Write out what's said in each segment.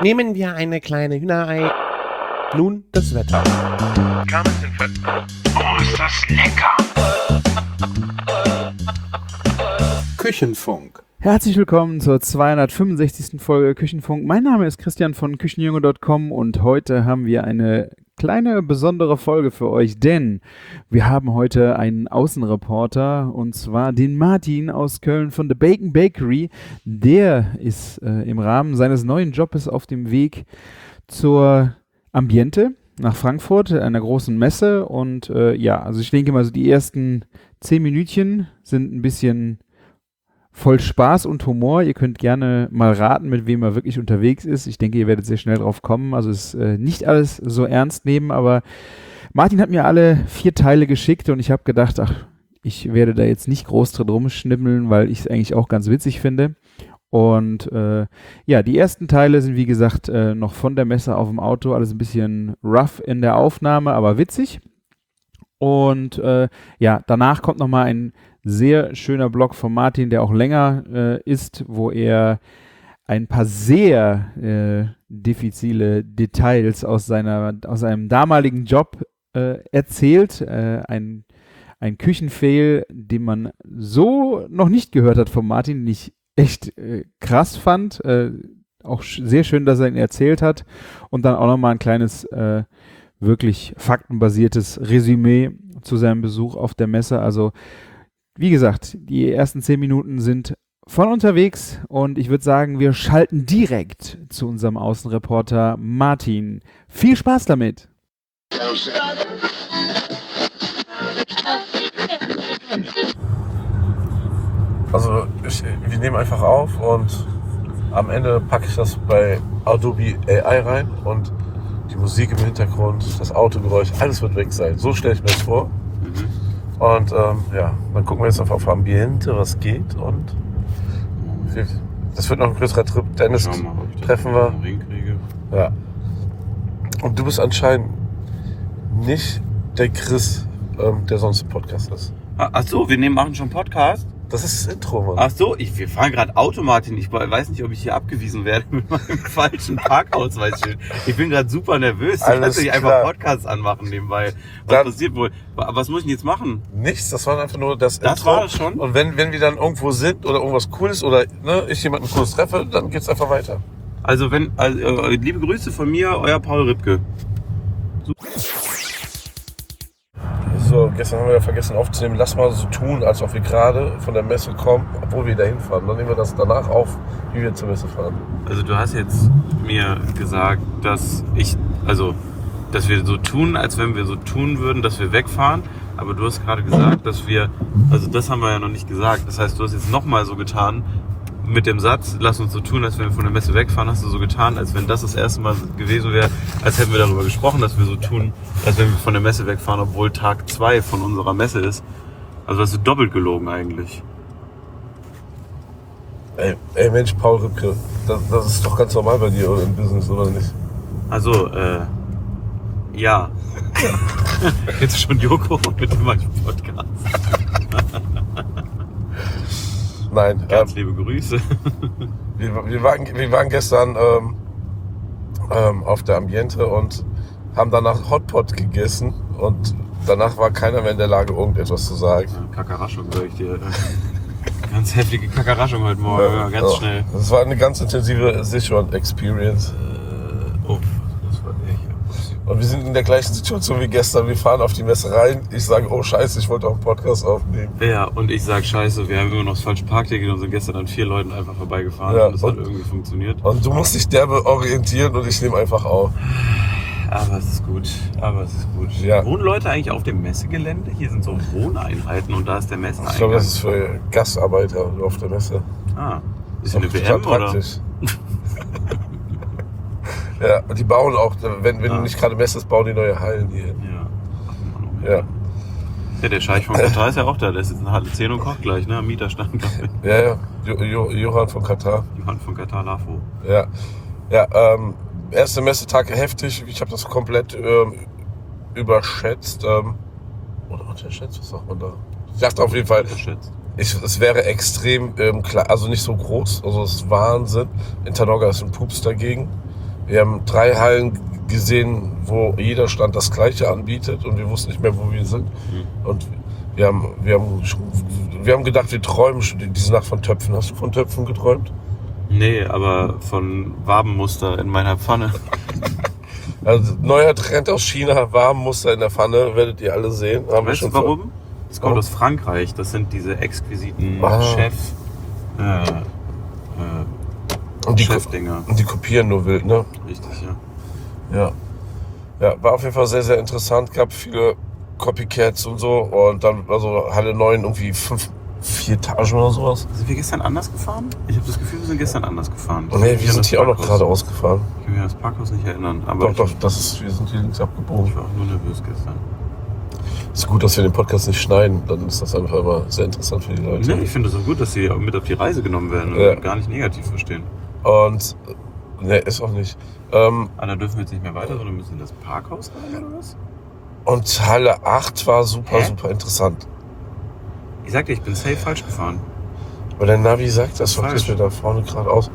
Nehmen wir eine kleine Hühnerei. Nun das Wetter. Oh, ist das lecker! Küchenfunk. Herzlich willkommen zur 265. Folge Küchenfunk. Mein Name ist Christian von Küchenjunge.com und heute haben wir eine kleine besondere Folge für euch, denn wir haben heute einen Außenreporter und zwar den Martin aus Köln von The Bacon Bakery. Der ist im Rahmen seines neuen Jobs auf dem Weg zur Ambiente nach Frankfurt, einer großen Messe und also ich denke mal so die ersten 10 Minütchen sind ein bisschen voll Spaß und Humor. Ihr könnt gerne mal raten, mit wem er wirklich unterwegs ist. Ich denke, ihr werdet sehr schnell drauf kommen. Also es ist nicht alles so ernst nehmen, aber Martin hat mir alle 4 Teile geschickt und ich habe gedacht, ich werde da jetzt nicht groß drin rumschnibbeln, weil ich es eigentlich auch ganz witzig finde. Und die ersten Teile sind wie gesagt noch von der Messe auf dem Auto, alles ein bisschen rough in der Aufnahme, aber witzig. Und danach kommt nochmal ein sehr schöner Blog von Martin, der auch länger ist, wo er ein paar sehr diffizile Details aus seinem damaligen Job erzählt. Ein Küchenfail, den man so noch nicht gehört hat von Martin, den ich echt krass fand. Auch sehr schön, dass er ihn erzählt hat. Und dann auch nochmal ein kleines wirklich faktenbasiertes Resümee zu seinem Besuch auf der Messe. Also wie gesagt, die ersten 10 Minuten sind von unterwegs und ich würde sagen, wir schalten direkt zu unserem Außenreporter Martin. Viel Spaß damit! Also wir nehmen einfach auf und am Ende packe ich das bei Adobe AI rein und die Musik im Hintergrund, das Autogeräusch, alles wird weg sein. So stelle ich mir das vor. Und dann gucken wir jetzt auf Ambiente, was geht und das wird noch ein größerer Trip. Dennis treffen wir. Ja. Und du bist anscheinend nicht der Chris, der sonst im Podcast ist. Achso, wir machen schon Podcast? Das ist das Intro, Mann. Achso, wir fahren gerade Auto, Martin. Ich weiß nicht, ob ich hier abgewiesen werde mit meinem falschen Parkausweisschild. Ich bin gerade super nervös. Ich kann nicht einfach Podcasts anmachen nebenbei. Was passiert wohl? Was muss ich denn jetzt machen? Nichts, das war einfach nur das Intro. Das war es schon? Und wenn wir dann irgendwo sind oder irgendwas Cooles oder ich jemanden Cooles treffe, dann geht's einfach weiter. Also liebe Grüße von mir, euer Paul Ripke. Super. So, gestern haben wir ja vergessen aufzunehmen. Lass mal so tun, als ob wir gerade von der Messe kommen, obwohl wir da hinfahren. Dann nehmen wir das danach auf, wie wir zur Messe fahren. Also du hast jetzt mir gesagt, dass wir so tun, als wenn wir so tun würden, dass wir wegfahren. Aber du hast gerade gesagt, dass das haben wir ja noch nicht gesagt. Das heißt, du hast jetzt nochmal so getan, mit dem Satz, lass uns so tun, als wenn wir von der Messe wegfahren, hast du so getan, als wenn das erste Mal gewesen wäre, als hätten wir darüber gesprochen, dass wir so tun, als wenn wir von der Messe wegfahren, obwohl Tag 2 von unserer Messe ist. Also hast du doppelt gelogen eigentlich. Ey Mensch, Paul Ripke, das ist doch ganz normal bei dir oder im Business, oder nicht? Also, ja. Jetzt schon Joko mit dem mache ich Podcast. Nein. Ganz liebe Grüße. Wir waren gestern auf der Ambiente und haben danach Hotpot gegessen und danach war keiner mehr in der Lage, irgendetwas zu sagen. Ja, Kakaraschung, sag ich dir. Ganz heftige Kakaraschung heute Morgen, ganz schnell. Das war eine ganz intensive Sichuan-Experience. Das war echt. Und wir sind in der gleichen Situation wie gestern. Wir fahren auf die Messe rein. Ich sage, oh scheiße, ich wollte auch einen Podcast aufnehmen. Ja, und ich sage, scheiße, wir haben immer noch das falsche Parkticket und sind gestern an 4 Leuten einfach vorbeigefahren. Ja, und das hat irgendwie funktioniert. Und du musst dich derbe orientieren und ich nehme einfach auf. Aber es ist gut. Ja. Wohnen Leute eigentlich auf dem Messegelände? Hier sind so Wohneinheiten und da ist der Messeeingang. Ich glaube, das ist für Gastarbeiter auf der Messe. Ist hier eine WM oder? Ja, und die bauen auch, wenn du nicht gerade Messe ist, bauen die neue Hallen hier hin. Ja. Ja, der Scheich von Katar ist ja auch da. Der ist jetzt in Halle 10 und kocht gleich, ne? Am Mieterstand. Ja. Johann von Katar. Johann von Katar, LAFO. Ja, erste Messetag heftig. Ich habe das komplett überschätzt. Oder unterschätzt, was sagt man da? Ich dachte auf jeden Fall, es wäre extrem klein, also nicht so groß. Also es ist Wahnsinn. In Tanoga ist ein Pups dagegen. Wir haben 3 Hallen gesehen, wo jeder Stand das Gleiche anbietet und wir wussten nicht mehr, wo wir sind. Und wir haben gedacht, wir träumen diese Nacht von Töpfen. Hast du von Töpfen geträumt? Nee, aber von Wabenmuster in meiner Pfanne. Also neuer Trend aus China, Wabenmuster in der Pfanne, werdet ihr alle sehen. Weißt du warum? Das kommt aus Frankreich. Das sind diese exquisiten Chef-Dinger. Und die kopieren nur wild, ne? Richtig, ja. Ja. Ja, war auf jeden Fall sehr, sehr interessant. Gab viele Copycats und so. Und dann, also Halle 9 irgendwie 4 Etagen oder sowas. Sind wir gestern anders gefahren? Ich habe das Gefühl, wir sind gestern anders gefahren. Nee, wir sind hier auch noch geradeaus gefahren. Ich kann mich an das Parkhaus nicht erinnern. Aber Doch, wir sind hier links abgebogen. Ich war auch nur nervös gestern. Ist gut, dass wir den Podcast nicht schneiden. Dann ist das einfach immer sehr interessant für die Leute. Nee, ich finde es auch gut, dass sie mit auf die Reise genommen werden und Ja. gar nicht negativ verstehen. Und, ne, ist auch nicht. Aber dann dürfen wir jetzt nicht mehr weiter, sondern müssen in das Parkhaus rein oder was? Und Halle 8 war super, Hä? super interessant. Ich sag dir, ich bin safe falsch gefahren. Aber der Navi sagt das doch, Falsch. dass wir da vorne geradeaus.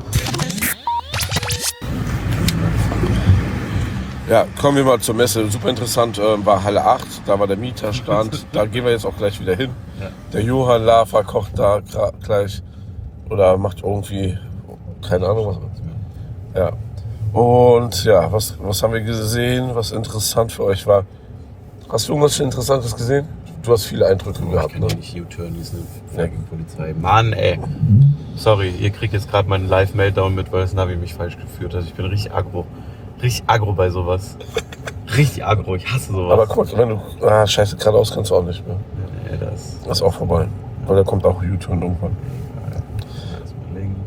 Ja, kommen wir mal zur Messe. Super interessant war Halle 8, da war der Mieterstand. Da gehen wir jetzt auch gleich wieder hin. Ja. Der Johann Lava kocht da gleich oder macht irgendwie, keine Ahnung was. Ja. Und ja, was haben wir gesehen, was interessant für euch war? Hast du irgendwas Interessantes gesehen? Du hast viele Eindrücke gehabt, Ich ne? kann nicht U-Turn, die ist eine fucking Polizei. Mann, ey. Sorry, ihr kriegt jetzt gerade meinen Live-Meltdown mit, weil das Navi mich falsch geführt hat. Ich bin richtig aggro. Richtig aggro bei sowas. Richtig aggro, ich hasse sowas. Aber guck, wenn du, scheiße, geradeaus kannst du auch nicht mehr. Ja, das Das ist auch vorbei. Weil da kommt auch U-Turn irgendwann. erstmal links.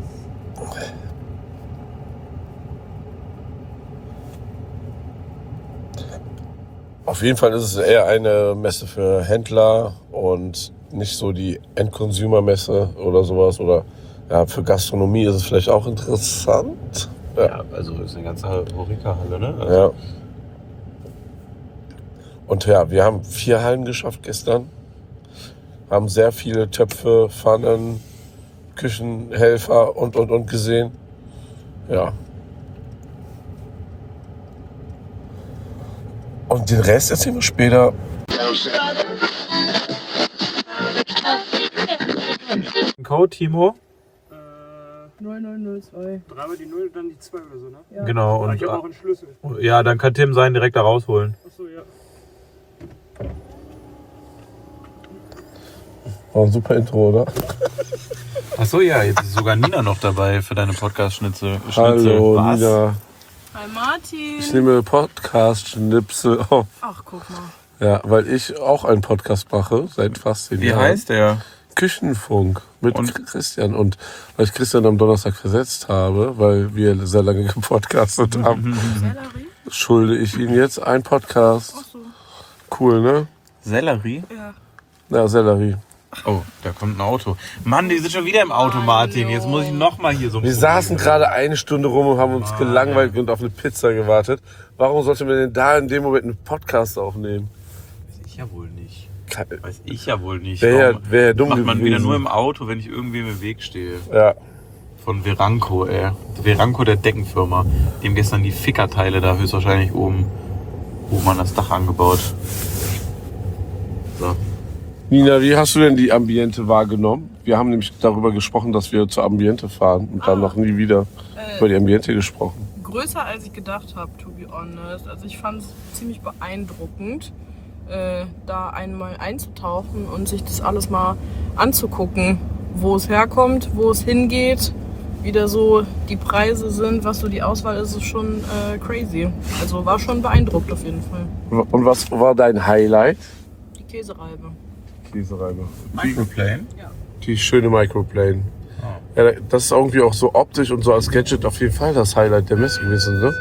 Auf jeden Fall ist es eher eine Messe für Händler und nicht so die End-Consumer-Messe oder sowas. Oder ja, für Gastronomie ist es vielleicht auch interessant. Ja, also ist eine ganze Horeca-Halle, ne? Also Ja. Und ja, wir haben 4 Hallen geschafft gestern. Haben sehr viele Töpfe, Pfannen, Küchenhelfer und gesehen. Ja. Und den Rest erzählen wir später. Code, Timo? 0002. Dreimal die 0, dann die 2 oder so, ne? Ja. Genau. Und Ich habe auch einen Schlüssel. ja, dann kann Tim seinen direkt da rausholen. Achso, ja. War ein super Intro, oder? Achso, ja, jetzt ist sogar Nina noch dabei für deine Podcast-Schnitzel. Hallo, Was? Nina. Hi Martin. Ich nehme Podcast-Schnipsel auf. Ach, guck mal. Ja, weil ich auch einen Podcast mache, seit fast 10 Wie Jahren. heißt der? Küchenfunk mit Und? Christian. Und weil ich Christian am Donnerstag versetzt habe, weil wir sehr lange gepodcastet haben, Sellerie? schulde ich ihm jetzt einen Podcast. Ach so. Cool, ne? Sellerie? Ja. Ja, Sellerie. Oh, da kommt ein Auto. Mann, die sind schon wieder im Auto, Martin. Jetzt muss ich nochmal hier so ein Wir Problem saßen lösen. gerade 1 Stunde rum und haben uns gelangweilt und auf eine Pizza gewartet. Warum sollte man denn da in dem Moment einen Podcast aufnehmen? Weiß ich ja wohl nicht. Ke- Weiß ich ja wohl nicht. Wär Warum ja dumm macht man wieder gewesen. nur im Auto, wenn ich irgendwie im Weg stehe. Ja. Von Veranco, ey. Veranco, der Deckenfirma. Die haben gestern die Fickerteile da höchstwahrscheinlich oben an das Dach angebaut. So. Nina, wie hast du denn die Ambiente wahrgenommen? Wir haben nämlich darüber gesprochen, dass wir zur Ambiente fahren und dann noch nie wieder über die Ambiente gesprochen. Größer als ich gedacht habe, to be honest. Also ich fand es ziemlich beeindruckend, da einmal einzutauchen und sich das alles mal anzugucken, wo es herkommt, wo es hingeht, wie da so die Preise sind, was so die Auswahl ist, ist schon crazy. Also war schon beeindruckt auf jeden Fall. Und was war dein Highlight? Die Käsereibe. Käsereibe. Microplane? Die schöne Microplane. Ja, das ist irgendwie auch so optisch und so als Gadget auf jeden Fall das Highlight der Messe gewesen, ne?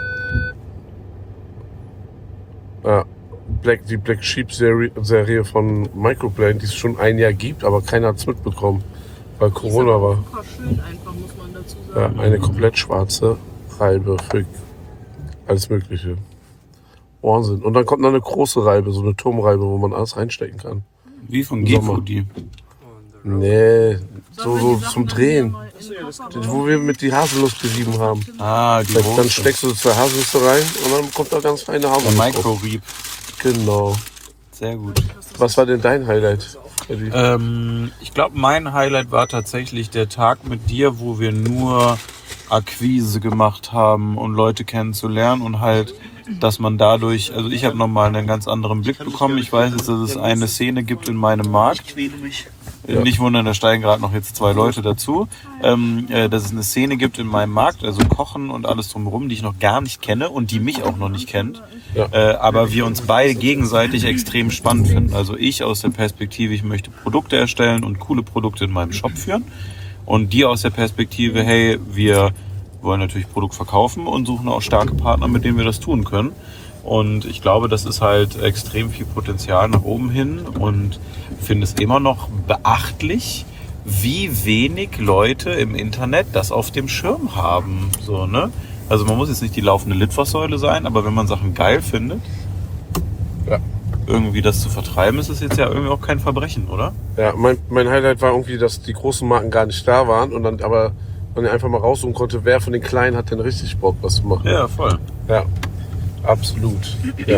Ja. Die Black Sheep Serie von Microplane, die es schon ein Jahr gibt, aber keiner hat es mitbekommen, weil Corona war. Super schön einfach, muss man dazu Ja, sagen. eine komplett schwarze Reibe für alles Mögliche. Wahnsinn. Und dann kommt noch eine große Reibe, so eine Turmreibe, wo man alles reinstecken kann. Wie von Sommer. G-Food, die. Nee, Sollen wir so die Sachen zum dann Drehen. wieder mal in den Kofferraum? Wo wir mit die Haselnuss gerieben haben. Die Dann große. steckst du 2 Haselnüsse rein und dann kommt da ganz feine Der Haselnuss drauf. Micro-Reap. Genau. Sehr gut. Was war denn dein Highlight? Ich glaube, mein Highlight war tatsächlich der Tag mit dir, wo wir nur Akquise gemacht haben, um Leute kennenzulernen und halt, dass man dadurch, also ich habe nochmal einen ganz anderen Blick bekommen. Ich weiß jetzt, dass es eine Szene gibt in meinem Markt. Nicht wundern, da steigen gerade noch jetzt 2 Leute dazu. Dass es eine Szene gibt in meinem Markt, also Kochen und alles drumherum, die ich noch gar nicht kenne und die mich auch noch nicht kennt. Ja. Aber wir uns beide gegenseitig extrem spannend finden. Also ich aus der Perspektive, ich möchte Produkte erstellen und coole Produkte in meinem Shop führen. Und die aus der Perspektive, hey, wir wollen natürlich Produkt verkaufen und suchen auch starke Partner, mit denen wir das tun können. Und ich glaube, das ist halt extrem viel Potenzial nach oben hin und finde es immer noch beachtlich, wie wenig Leute im Internet das auf dem Schirm haben. So, ne? Also man muss jetzt nicht die laufende Litfaßsäule sein, aber wenn man Sachen geil findet, Ja. irgendwie das zu vertreiben, ist es jetzt ja irgendwie auch kein Verbrechen, oder? Ja, mein Highlight war irgendwie, dass die großen Marken gar nicht da waren und dann aber man einfach mal raussuchen konnte, wer von den Kleinen hat denn richtig Bock, was zu machen. Ja, voll. Ja, absolut. Ja.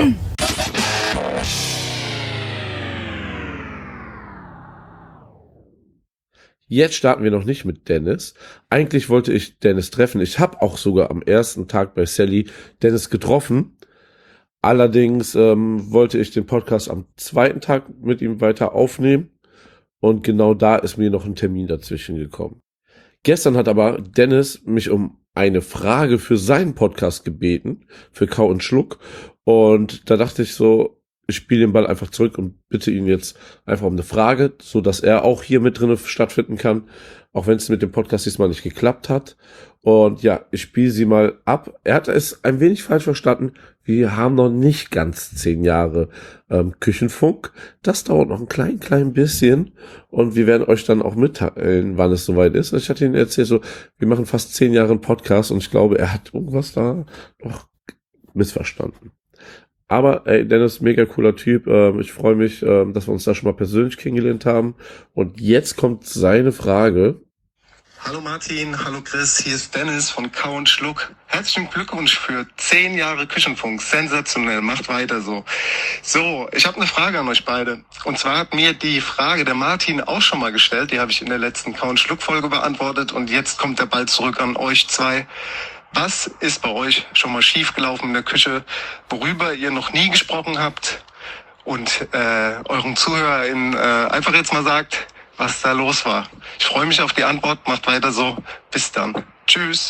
Jetzt starten wir noch nicht mit Dennis. Eigentlich wollte ich Dennis treffen. Ich habe auch sogar am ersten Tag bei Sally Dennis getroffen. Allerdings wollte ich den Podcast am zweiten Tag mit ihm weiter aufnehmen. Und genau da ist mir noch ein Termin dazwischen gekommen. Gestern hat aber Dennis mich um eine Frage für seinen Podcast gebeten, für Kau und Schluck. Und da dachte ich so, ich spiele den Ball einfach zurück und bitte ihn jetzt einfach um eine Frage, so dass er auch hier mit drin stattfinden kann, auch wenn es mit dem Podcast diesmal nicht geklappt hat. Und ja, ich spiele sie mal ab. Er hat es ein wenig falsch verstanden. Wir haben noch nicht ganz 10 Jahre Küchenfunk. Das dauert noch ein klein bisschen. Und wir werden euch dann auch mitteilen, wann es soweit ist. Ich hatte ihn erzählt, so, wir machen fast 10 Jahre einen Podcast und ich glaube, er hat irgendwas da noch missverstanden. Aber ey, Dennis, mega cooler Typ. Ich freue mich, dass wir uns da schon mal persönlich kennengelernt haben. Und jetzt kommt seine Frage. Hallo Martin, hallo Chris, hier ist Dennis von Kau und Schluck. Herzlichen Glückwunsch für 10 Jahre Küchenfunk. Sensationell, macht weiter so. So, ich habe eine Frage an euch beide. Und zwar hat mir die Frage der Martin auch schon mal gestellt. Die habe ich in der letzten Kau und Schluck Folge beantwortet. Und jetzt kommt der Ball zurück an euch 2. Was ist bei euch schon mal schiefgelaufen in der Küche, worüber ihr noch nie gesprochen habt und euren ZuhörerInnen einfach jetzt mal sagt, was da los war? Ich freue mich auf die Antwort, macht weiter so. Bis dann. Tschüss.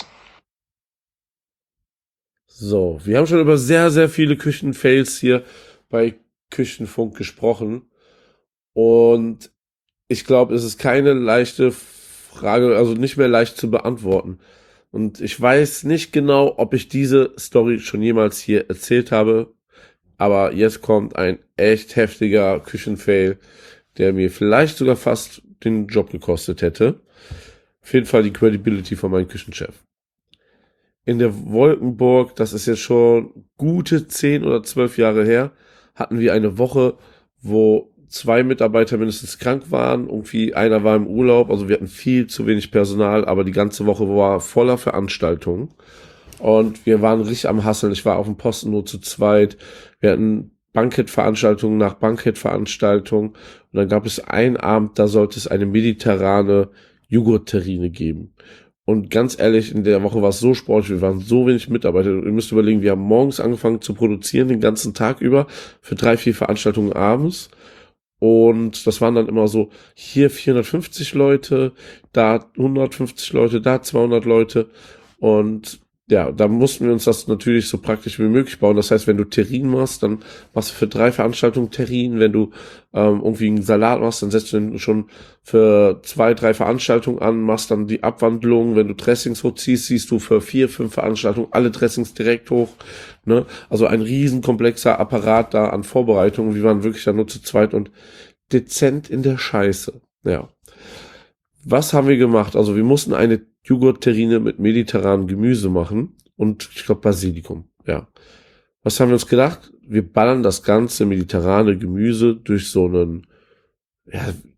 So, wir haben schon über sehr, sehr viele Küchenfails hier bei Küchenfunk gesprochen. Und ich glaube, es ist keine leichte Frage, also nicht mehr leicht zu beantworten. Und ich weiß nicht genau, ob ich diese Story schon jemals hier erzählt habe. Aber jetzt kommt ein echt heftiger Küchenfail, der mir vielleicht sogar fast den Job gekostet hätte. Auf jeden Fall die Credibility von meinem Küchenchef. In der Wolkenburg, das ist jetzt schon gute 10 oder 12 Jahre her, hatten wir eine Woche, wo 2 Mitarbeiter mindestens krank waren. Irgendwie einer war im Urlaub, also wir hatten viel zu wenig Personal, aber die ganze Woche war voller Veranstaltungen. Und wir waren richtig am Hasseln. Ich war auf dem Posten nur zu zweit. Wir hatten Bankettveranstaltung nach Bankettveranstaltung. Und dann gab es einen Abend, da sollte es eine mediterrane Joghurt-Terrine geben. Und ganz ehrlich, in der Woche war es so sportlich, wir waren so wenig Mitarbeiter. Ihr müsst überlegen, wir haben morgens angefangen zu produzieren, den ganzen Tag über, für 3-4 Veranstaltungen abends. Und das waren dann immer so, hier 450 Leute, da 150 Leute, da 200 Leute. Und ja, da mussten wir uns das natürlich so praktisch wie möglich bauen. Das heißt, wenn du Terrinen machst, dann machst du für 3 Veranstaltungen Terrinen. Wenn du irgendwie einen Salat machst, dann setzt du den schon für 2-3 Veranstaltungen an, machst dann die Abwandlung. Wenn du Dressings hochziehst, siehst du für 4-5 Veranstaltungen alle Dressings direkt hoch. Ne? Also ein riesen komplexer Apparat da an Vorbereitungen. Wir waren wirklich da nur zu zweit und dezent in der Scheiße. Ja. Was haben wir gemacht? Also wir mussten eine Joghurt-Terrine mit mediterranem Gemüse machen und ich glaube Basilikum, ja. Was haben wir uns gedacht? Wir ballern das ganze mediterrane Gemüse durch so einen, ja,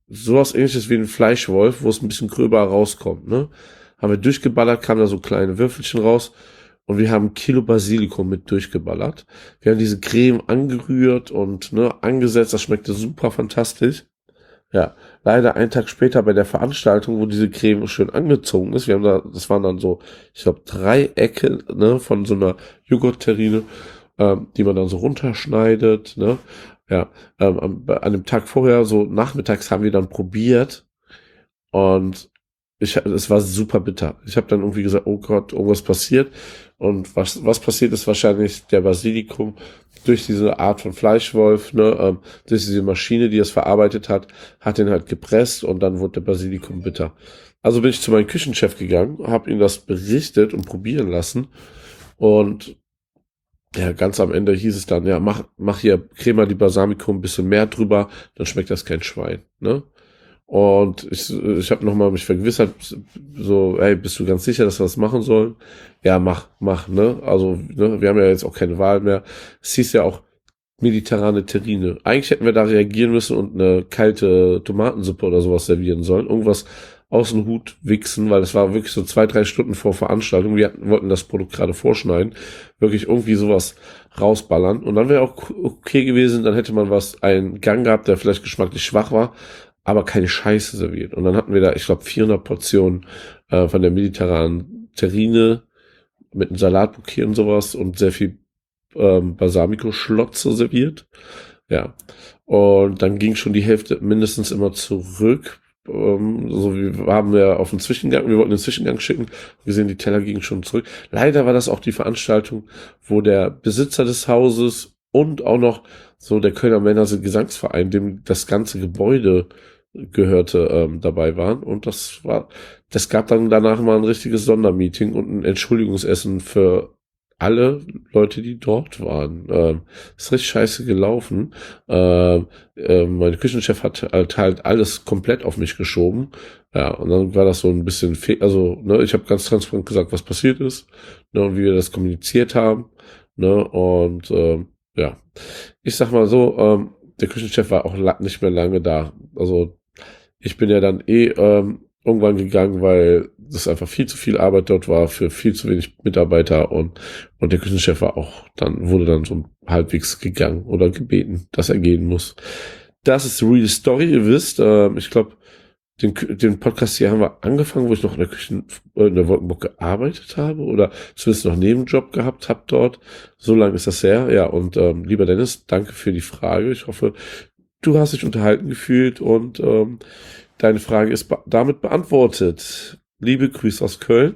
sowas ähnliches wie ein Fleischwolf, wo es ein bisschen gröber rauskommt, ne? Haben wir durchgeballert, kamen da so kleine Würfelchen raus und wir haben 1 Kilo Basilikum mit durchgeballert. Wir haben diese Creme angerührt und angesetzt, das schmeckte super fantastisch. Ja, leider einen Tag später bei der Veranstaltung, wo diese Creme schön angezogen ist, das waren dann so, ich glaube, 3 Ecke, ne, von so einer Joghurt-Terrine, die man dann so runterschneidet, ne. Ja, an dem Tag vorher, so nachmittags, haben wir dann probiert und es war super bitter. Ich habe dann irgendwie gesagt, oh Gott, irgendwas passiert. Und was passiert ist wahrscheinlich der Basilikum durch diese Art von Fleischwolf, durch diese Maschine, die es verarbeitet hat den halt gepresst und dann wurde der Basilikum bitter. Also bin ich zu meinem Küchenchef gegangen, habe ihm das berichtet und probieren lassen und ja, ganz am Ende hieß es dann, ja, mach hier Crema di Balsamico ein bisschen mehr drüber, dann schmeckt das kein Schwein, ne? Und ich habe nochmal mich vergewissert, so, ey, bist du ganz sicher, dass wir das machen sollen? Ja, mach, ne? Also, ne, wir haben ja jetzt auch keine Wahl mehr. Es hieß ja auch mediterrane Terrine. Eigentlich hätten wir da reagieren müssen und eine kalte Tomatensuppe oder sowas servieren sollen. Irgendwas aus dem Hut wichsen, weil es war wirklich so 2-3 Stunden vor Veranstaltung. Wir wollten das Produkt gerade vorschneiden. Wirklich irgendwie sowas rausballern. Und dann wäre auch okay gewesen, dann hätte man einen Gang gehabt, der vielleicht geschmacklich schwach war, aber keine Scheiße serviert. Und dann hatten wir da, ich glaube, 400 Portionen von der mediterranen Terrine mit einem Salatbouquet und sowas und sehr viel Balsamico-Schlotze serviert. Ja. Und dann ging schon die Hälfte mindestens immer zurück. So wie haben wir auf den Zwischengang, wir wollten den Zwischengang schicken, wir sehen, die Teller gingen schon zurück. Leider war das auch die Veranstaltung, wo der Besitzer des Hauses und auch noch so der Kölner Männerse Gesangsverein, dem das ganze Gebäude gehörte, dabei waren. Und das gab dann danach mal ein richtiges Sondermeeting und ein Entschuldigungsessen für alle Leute, die dort waren. Ist richtig scheiße gelaufen. Mein Küchenchef hat halt alles komplett auf mich geschoben. Ja, und dann war das so ein bisschen, ich habe ganz transparent gesagt, was passiert ist, ne, und wie wir das kommuniziert haben, ne, und ja, ich sag mal so, der Küchenchef war auch nicht mehr lange da. Also ich bin ja dann irgendwann gegangen, weil das einfach viel zu viel Arbeit dort war für viel zu wenig Mitarbeiter und der Küchenchef wurde dann so halbwegs gegangen oder gebeten, dass er gehen muss. Das ist die real Story, ihr wisst. Ich glaube, den Podcast hier haben wir angefangen, wo ich noch in der Wolkenburg gearbeitet habe oder zumindest noch einen Nebenjob gehabt habe dort. So lange ist das her. Ja, und lieber Dennis, danke für die Frage. Ich hoffe, du hast dich unterhalten gefühlt und deine Frage ist damit beantwortet. Liebe Grüße aus Köln.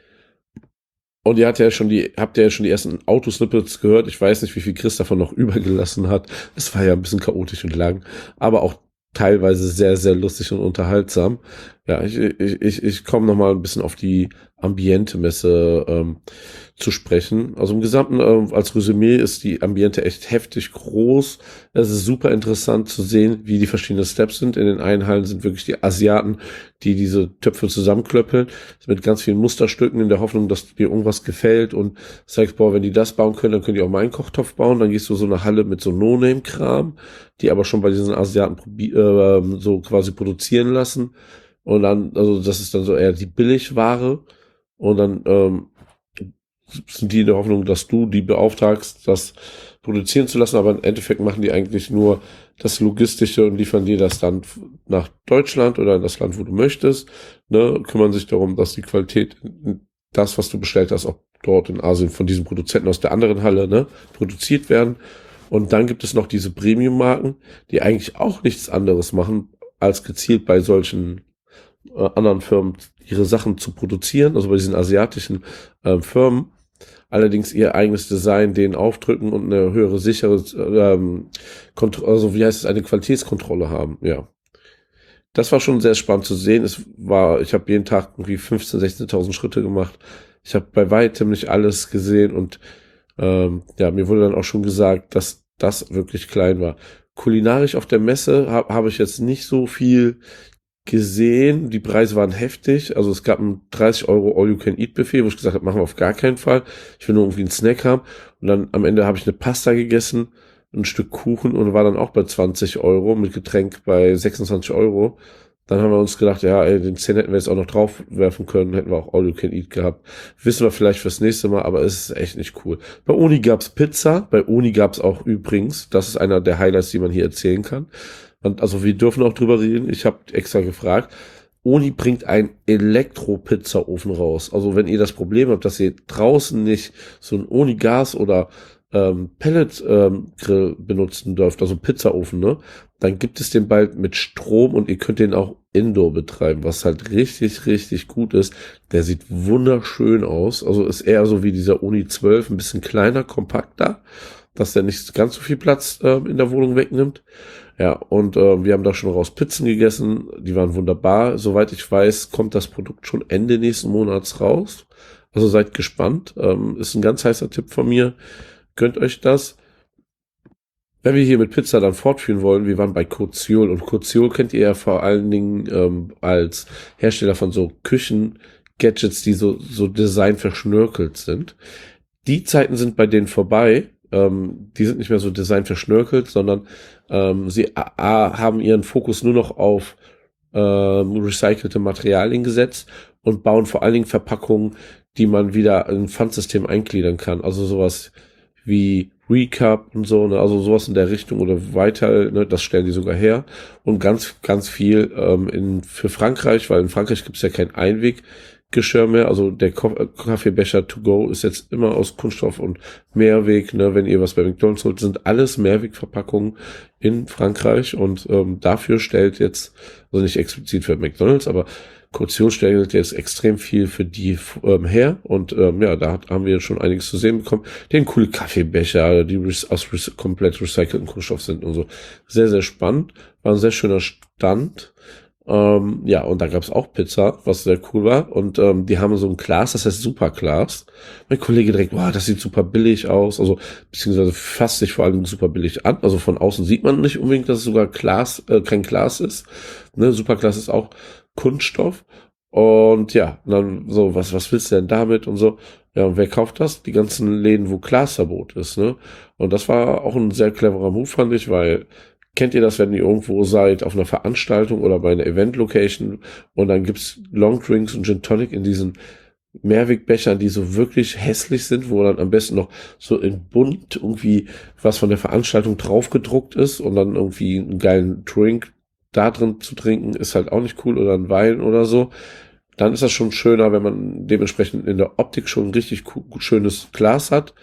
Und habt ihr ja schon die ersten Autosnippets gehört. Ich weiß nicht, wie viel Chris davon noch übergelassen hat. Es war ja ein bisschen chaotisch und lang, aber auch teilweise sehr, sehr lustig und unterhaltsam. Ja, ich komme noch mal ein bisschen auf die Ambiente-Messe zu sprechen. Also im Gesamten als Resümee ist die Ambiente echt heftig groß. Es ist super interessant zu sehen, wie die verschiedenen Steps sind. In den einen Hallen sind wirklich die Asiaten, die diese Töpfe zusammenklöppeln, mit ganz vielen Musterstücken in der Hoffnung, dass dir irgendwas gefällt und sagst, boah, wenn die das bauen können, dann können die auch meinen Kochtopf bauen. Dann gehst du so eine Halle mit so No-Name-Kram, die aber schon bei diesen Asiaten so quasi produzieren lassen. Und dann, also das ist dann so eher die Billigware. Und dann sind die in der Hoffnung, dass du die beauftragst, das produzieren zu lassen. Aber im Endeffekt machen die eigentlich nur das Logistische und liefern dir das dann nach Deutschland oder in das Land, wo du möchtest. Ne, kümmern sich darum, dass die Qualität, das, was du bestellt hast, auch dort in Asien von diesen Produzenten aus der anderen Halle, ne, produziert werden. Und dann gibt es noch diese Premium-Marken, die eigentlich auch nichts anderes machen, als gezielt bei solchen anderen Firmen ihre Sachen zu produzieren, also bei diesen asiatischen Firmen, allerdings ihr eigenes Design denen aufdrücken und eine höhere sichere eine Qualitätskontrolle haben, ja. Das war schon sehr spannend zu sehen. Ich habe jeden Tag irgendwie 15.000, 16.000 Schritte gemacht. Ich habe bei weitem nicht alles gesehen und mir wurde dann auch schon gesagt, dass das wirklich klein war. Kulinarisch auf der Messe habe ich jetzt nicht so viel gesehen. Die Preise waren heftig. Also es gab ein 30 € All-You-Can-Eat-Buffet, wo ich gesagt habe, machen wir auf gar keinen Fall. Ich will nur irgendwie einen Snack haben. Und dann am Ende habe ich eine Pasta gegessen ein Stück Kuchen und war dann auch bei 20 Euro, mit Getränk bei 26 Euro. Dann haben wir uns gedacht, ja, ey, den 10 hätten wir jetzt auch noch drauf werfen können, hätten wir auch All You Can Eat gehabt. Wissen wir vielleicht fürs nächste Mal, aber es ist echt nicht cool. Bei Uni gab's Pizza, bei Uni gab's auch übrigens, das ist einer der Highlights, die man hier erzählen kann. Und also wir dürfen auch drüber reden, ich habe extra gefragt. Uni bringt einen Elektro-Pizzaofen raus. Also wenn ihr das Problem habt, dass ihr draußen nicht so ein Uni-Gas oder Pellet-Grill benutzen dürft, also Pizzaofen, ne? Dann gibt es den bald mit Strom und ihr könnt den auch Indoor betreiben, was halt richtig, richtig gut ist. Der sieht wunderschön aus. Also ist eher so wie dieser Uni 12, ein bisschen kleiner, kompakter, dass der nicht ganz so viel Platz in der Wohnung wegnimmt. Ja, und wir haben da schon raus Pizzen gegessen. Die waren wunderbar. Soweit ich weiß, kommt das Produkt schon Ende nächsten Monats raus. Also seid gespannt. Ist ein ganz heißer Tipp von mir. Gönnt euch das. Wenn wir hier mit Pizza dann fortführen wollen, wir waren bei Koziol und Koziol kennt ihr ja vor allen Dingen als Hersteller von so Küchen-Gadgets, die so Design verschnörkelt sind. Die Zeiten sind bei denen vorbei. Die sind nicht mehr so Design verschnörkelt, sondern sie haben ihren Fokus nur noch auf recycelte Materialien gesetzt und bauen vor allen Dingen Verpackungen, die man wieder in ein Pfandsystem eingliedern kann. Also sowas wie Recap und so, ne? Also sowas in der Richtung oder weiter, ne? Das stellen die sogar her. Und ganz, ganz viel für Frankreich, weil in Frankreich gibt es ja kein Einweggeschirr mehr. Also der Kaffeebecher to go ist jetzt immer aus Kunststoff und Mehrweg. Ne? Wenn ihr was bei McDonald's holt, sind alles Mehrwegverpackungen in Frankreich. Und dafür stellt jetzt, also nicht explizit für McDonald's, aber Koziol stellt jetzt extrem viel für die her und ja, da haben wir schon einiges zu sehen bekommen. Den coole Kaffeebecher, die aus komplett recycelten Kunststoff sind und so. Sehr, sehr spannend. War ein sehr schöner Stand. Ja, und da gab's auch Pizza, was sehr cool war. Und die haben so ein Glas, das heißt Superglas. Mein Kollege direkt, wow, das sieht super billig aus. Also, beziehungsweise fasst sich vor allem super billig an. Also von außen sieht man nicht unbedingt, dass es sogar kein Glas ist. Ne, Superglas ist auch Kunststoff. Und ja, dann so, was willst du denn damit und so? Ja, und wer kauft das? Die ganzen Läden, wo Glasverbot ist, ne? Und das war auch ein sehr cleverer Move, fand ich, weil kennt ihr das, wenn ihr irgendwo seid, auf einer Veranstaltung oder bei einer Event-Location und dann gibt's Longdrinks und Gin Tonic in diesen Mehrwegbechern, die so wirklich hässlich sind, wo dann am besten noch so in bunt irgendwie was von der Veranstaltung draufgedruckt ist und dann irgendwie einen geilen Drink da drin zu trinken, ist halt auch nicht cool oder ein Wein oder so. Dann ist das schon schöner, wenn man dementsprechend in der Optik schon ein richtig schönes Glas hat.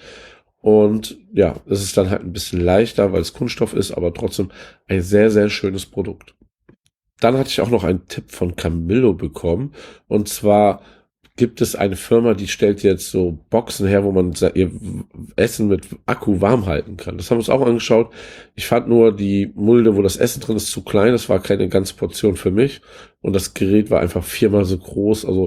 Und ja, es ist dann halt ein bisschen leichter, weil es Kunststoff ist, aber trotzdem ein sehr, sehr schönes Produkt. Dann hatte ich auch noch einen Tipp von Camillo bekommen. Und zwar gibt es eine Firma, die stellt jetzt so Boxen her, wo man ihr Essen mit Akku warm halten kann. Das haben wir uns auch angeschaut. Ich fand nur die Mulde, wo das Essen drin ist, zu klein. Das war keine ganze Portion für mich. Und das Gerät war einfach 4-mal so groß. Also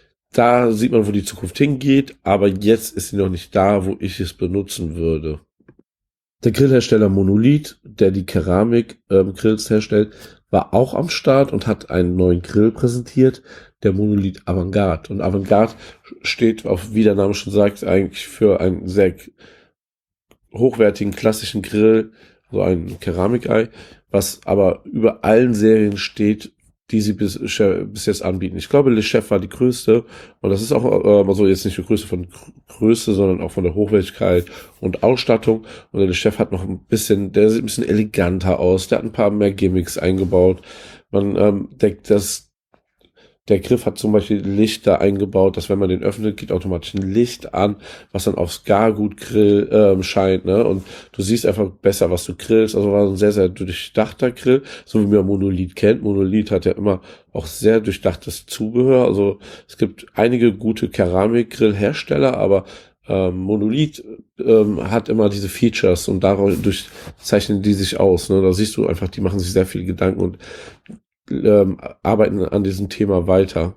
da sieht man, wo die Zukunft hingeht. Aber jetzt ist sie noch nicht da, wo ich es benutzen würde. Der Grillhersteller Monolith, der die Keramik-Grills herstellt, war auch am Start und hat einen neuen Grill präsentiert, der Monolith Avantgarde. Und Avantgarde steht, wie der Name schon sagt, eigentlich für einen sehr hochwertigen, klassischen Grill, so ein Keramikei, was aber über allen Serien steht, die sie bis jetzt anbieten. Ich glaube, Le Chef war die größte und das ist auch also jetzt nicht die größte von Größe, sondern auch von der Hochwertigkeit und Ausstattung. Und der Le Chef hat noch ein bisschen, der sieht ein bisschen eleganter aus, der hat ein paar mehr Gimmicks eingebaut. Man denkt, der Griff hat zum Beispiel Lichter eingebaut, dass wenn man den öffnet, geht automatisch ein Licht an, was dann aufs Gargut-Grill scheint, ne? Und du siehst einfach besser, was du grillst. Also war ein sehr, sehr durchdachter Grill, so wie man Monolith kennt. Monolith hat ja immer auch sehr durchdachtes Zubehör. Also es gibt einige gute Keramik-Grill-Hersteller, aber Monolith hat immer diese Features und dadurch zeichnen die sich aus. Ne? Da siehst du einfach, die machen sich sehr viele Gedanken und arbeiten an diesem Thema weiter.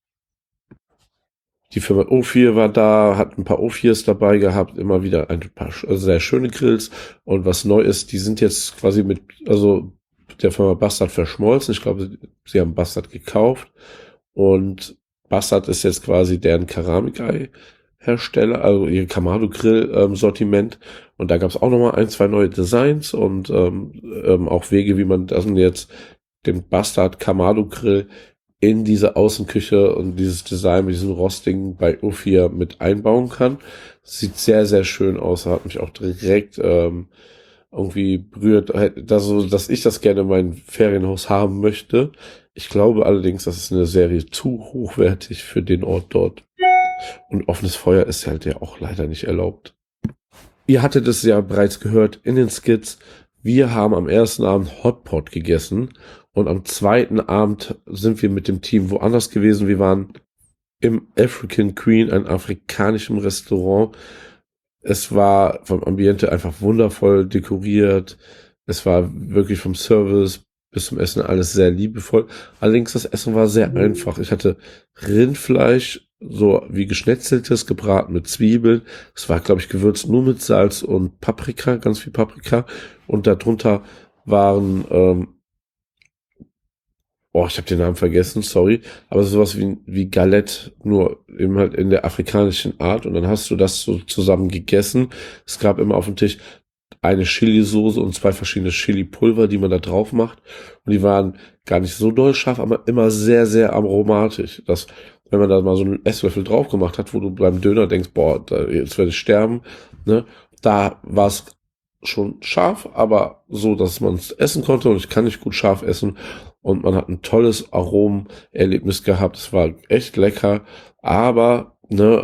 Die Firma O4 war da, hat ein paar O4s dabei gehabt, immer wieder ein paar sehr schöne Grills. Und was neu ist, die sind jetzt quasi mit der Firma Bastard verschmolzen. Ich glaube, sie haben Bastard gekauft. Und Bastard ist jetzt quasi deren Keramikei Hersteller, also ihr Kamado Grill Sortiment. Und da gab es auch nochmal 1, 2 neue Designs und auch Wege, wie man das jetzt den Bastard Kamado Grill in diese Außenküche und dieses Design mit diesem Rostigen bei U4 mit einbauen kann. Sieht sehr, sehr schön aus. Hat mich auch direkt irgendwie berührt, dass ich das gerne in meinem Ferienhaus haben möchte. Ich glaube allerdings, das ist eine Serie zu hochwertig für den Ort dort. Und offenes Feuer ist halt ja auch leider nicht erlaubt. Ihr hattet es ja bereits gehört in den Skits. Wir haben am ersten Abend Hotpot gegessen und am zweiten Abend sind wir mit dem Team woanders gewesen. Wir waren im African Queen, einem afrikanischen Restaurant. Es war vom Ambiente einfach wundervoll dekoriert. Es war wirklich vom Service bis zum Essen alles sehr liebevoll. Allerdings das Essen war sehr einfach. Ich hatte Rindfleisch, so wie geschnetzeltes, gebraten mit Zwiebeln. Es war, glaube ich, gewürzt nur mit Salz und Paprika, ganz viel Paprika. Und darunter waren, ich habe den Namen vergessen, sorry, aber sowas wie Galette, nur eben halt in der afrikanischen Art. Und dann hast du das so zusammen gegessen. Es gab immer auf dem Tisch eine Chili-Soße und 2 verschiedene Chili-Pulver, die man da drauf macht. Und die waren gar nicht so doll scharf, aber immer sehr, sehr aromatisch. Dass, wenn man da mal so einen Esslöffel drauf gemacht hat, wo du beim Döner denkst, jetzt werde ich sterben, ne? Da war es schon scharf, aber so, dass man es essen konnte. Und ich kann nicht gut scharf essen. Und man hat ein tolles Aromerlebnis gehabt. Es war echt lecker. Aber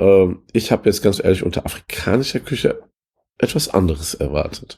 ich habe jetzt ganz ehrlich unter afrikanischer Küche etwas anderes erwartet.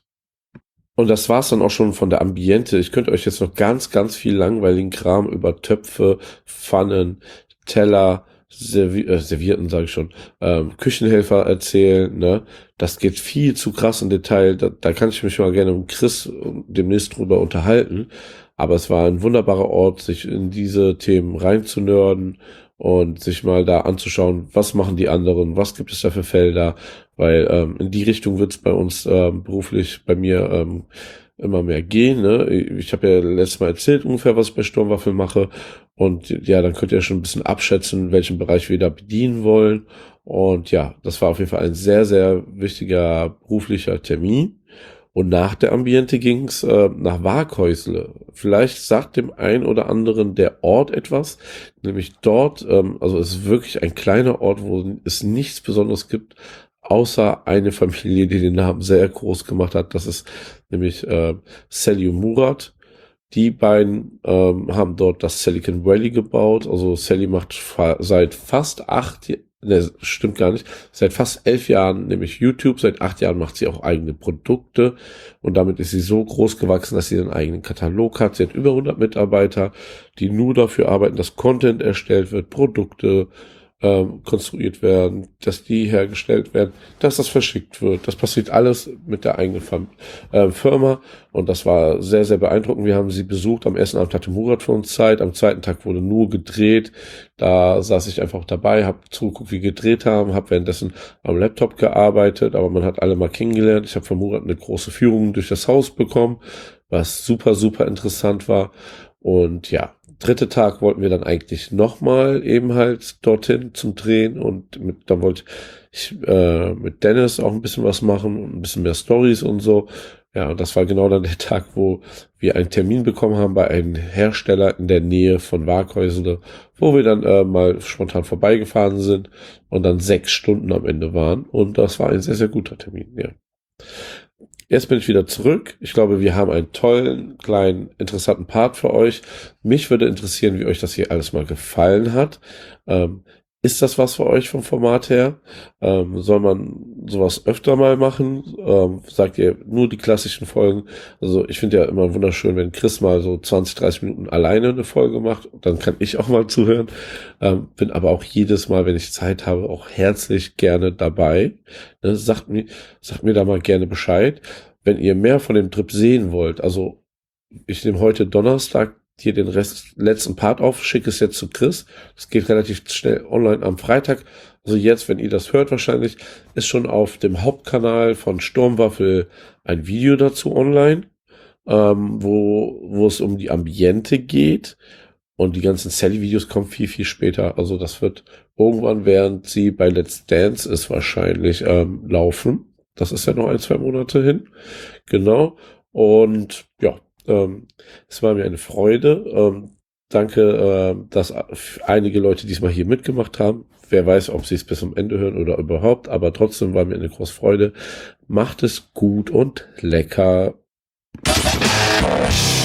Und das war's dann auch schon von der Ambiente. Ich könnte euch jetzt noch ganz, ganz viel langweiligen Kram über Töpfe, Pfannen, Teller, Servierten, sage ich schon, Küchenhelfer erzählen. Ne? Das geht viel zu krass im Detail. Da kann ich mich mal gerne mit Chris demnächst drüber unterhalten. Aber es war ein wunderbarer Ort, sich in diese Themen reinzunörden und sich mal da anzuschauen, was machen die anderen, was gibt es da für Felder, weil in die Richtung wird es bei uns beruflich bei mir immer mehr gehen. Ne? Ich habe ja letztes Mal erzählt ungefähr, was ich bei Sturmwaffel mache und ja, dann könnt ihr schon ein bisschen abschätzen, welchen Bereich wir da bedienen wollen und ja, das war auf jeden Fall ein sehr, sehr wichtiger beruflicher Termin. Und nach der Ambiente ging's nach Waaghäusle. Vielleicht sagt dem einen oder anderen der Ort etwas, nämlich dort, also es ist wirklich ein kleiner Ort, wo es nichts Besonderes gibt, außer eine Familie, die den Namen sehr groß gemacht hat. Das ist nämlich Sally und Murat. Die beiden haben dort das Silicon Valley gebaut. Also Sally macht seit fast 8 Jahren, ne, stimmt gar nicht. Seit fast 11 Jahren, nämlich YouTube. Seit 8 Jahren macht sie auch eigene Produkte. Und damit ist sie so groß gewachsen, dass sie einen eigenen Katalog hat. Sie hat über 100 Mitarbeiter, die nur dafür arbeiten, dass Content erstellt wird, Produkte konstruiert werden, dass die hergestellt werden, dass das verschickt wird. Das passiert alles mit der eigenen Firma. Und das war sehr, sehr beeindruckend. Wir haben sie besucht. Am ersten Abend hatte Murat für uns Zeit. Am zweiten Tag wurde nur gedreht. Da saß ich einfach dabei, habe zugeguckt, wie wir gedreht haben, habe währenddessen am Laptop gearbeitet, aber man hat alle mal kennengelernt. Ich habe von Murat eine große Führung durch das Haus bekommen, was super, super interessant war. Und ja, dritte Tag wollten wir dann eigentlich nochmal eben halt dorthin zum Drehen und dann wollte ich mit Dennis auch ein bisschen was machen und ein bisschen mehr Stories und so. Ja, und das war genau dann der Tag, wo wir einen Termin bekommen haben bei einem Hersteller in der Nähe von Waaghäusle, wo wir dann mal spontan vorbeigefahren sind und dann 6 Stunden am Ende waren. Und das war ein sehr, sehr guter Termin, ja. Jetzt bin ich wieder zurück. Ich glaube, wir haben einen tollen, kleinen, interessanten Part für euch. Mich würde interessieren, wie euch das hier alles mal gefallen hat. Ist das was für euch vom Format her? Soll man sowas öfter mal machen? Sagt ihr nur die klassischen Folgen? Also ich finde ja immer wunderschön, wenn Chris mal so 20, 30 Minuten alleine eine Folge macht. Dann kann ich auch mal zuhören. Bin aber auch jedes Mal, wenn ich Zeit habe, auch herzlich gerne dabei. Ne, sagt mir da mal gerne Bescheid. Wenn ihr mehr von dem Trip sehen wollt, also ich nehme heute Donnerstag hier den letzten Part auf, schicke es jetzt zu Chris. Das geht relativ schnell online am Freitag. Also jetzt, wenn ihr das hört wahrscheinlich, ist schon auf dem Hauptkanal von Sturmwaffel ein Video dazu online, wo es um die Ambiente geht. Und die ganzen Sally-Videos kommen viel, viel später. Also das wird irgendwann, während sie bei Let's Dance ist, wahrscheinlich laufen. Das ist ja noch 1-2 Monate hin. Genau. Und ja, es war mir eine Freude. Danke, dass einige Leute diesmal hier mitgemacht haben. Wer weiß, ob sie es bis zum Ende hören oder überhaupt. Aber trotzdem war mir eine große Freude. Macht es gut und lecker.